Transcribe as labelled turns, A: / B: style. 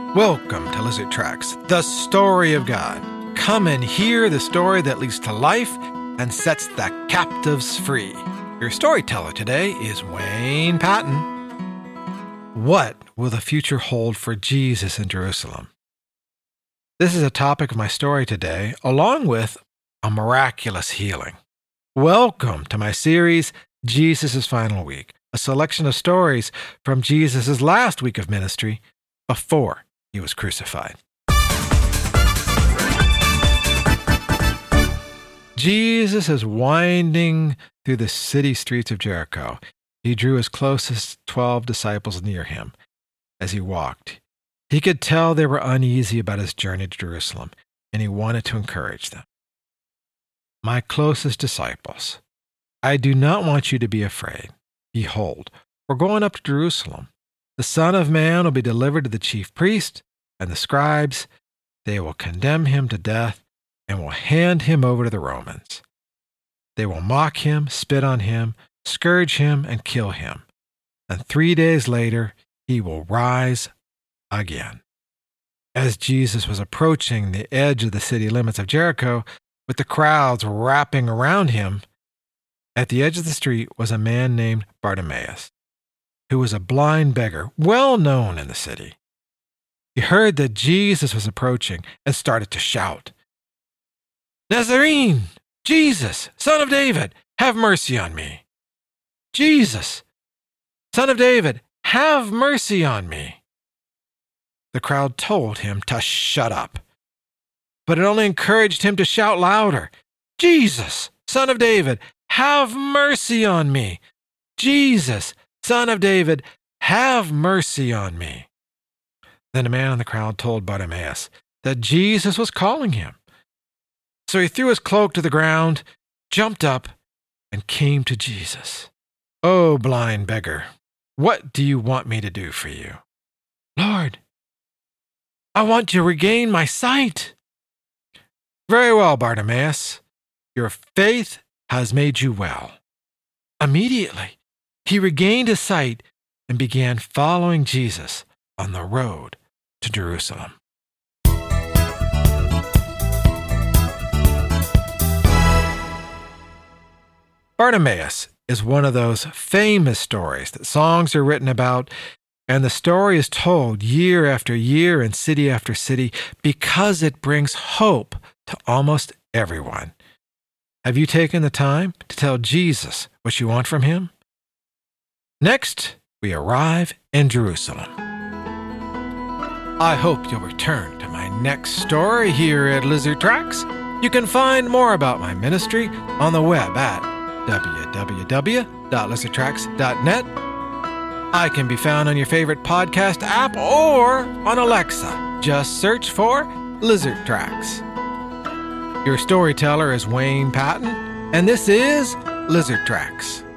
A: Welcome to Lizard Tracks, the story of God. Come and hear the story that leads to life and sets the captives free. Your storyteller today is Wayne Patton. What will the future hold for Jesus in Jerusalem? This is a topic of my story today, along with a miraculous healing. Welcome to my series, Jesus' Final Week, a selection of stories from Jesus' last week of ministry before he was crucified. Jesus is winding through the city streets of Jericho. He drew his closest 12 disciples near him as he walked. He could tell they were uneasy about his journey to Jerusalem, and he wanted to encourage them. My closest disciples, I do not want you to be afraid. Behold, we're going up to Jerusalem. The Son of Man will be delivered to the chief priests and the scribes. They will condemn him to death and will hand him over to the Romans. They will mock him, spit on him, scourge him, and kill him. And 3 days later, he will rise again. As Jesus was approaching the edge of the city limits of Jericho, with the crowds wrapping around him, at the edge of the street was a man named Bartimaeus, who was a blind beggar, well known in the city. He heard that Jesus was approaching and started to shout, "Nazarene, Jesus, Son of David, have mercy on me. Jesus, Son of David, have mercy on me." The crowd told him to shut up, but it only encouraged him to shout louder, "Jesus, Son of David, have mercy on me. Jesus, Son of David, have mercy on me." Then a man in the crowd told Bartimaeus that Jesus was calling him. So he threw his cloak to the ground, jumped up, and came to Jesus. "Oh, blind beggar, what do you want me to do for you?" "Lord, I want to regain my sight." "Very well, Bartimaeus. Your faith has made you well." Immediately, he regained his sight and began following Jesus on the road to Jerusalem. Bartimaeus is one of those famous stories that songs are written about, and the story is told year after year and city after city because it brings hope to almost everyone. Have you taken the time to tell Jesus what you want from him? Next, we arrive in Jerusalem. I hope you'll return to my next story here at Lizard Tracks. You can find more about my ministry on the web at www.lizardtracks.net. I can be found on your favorite podcast app or on Alexa. Just search for Lizard Tracks. Your storyteller is Wayne Patton, and this is Lizard Tracks.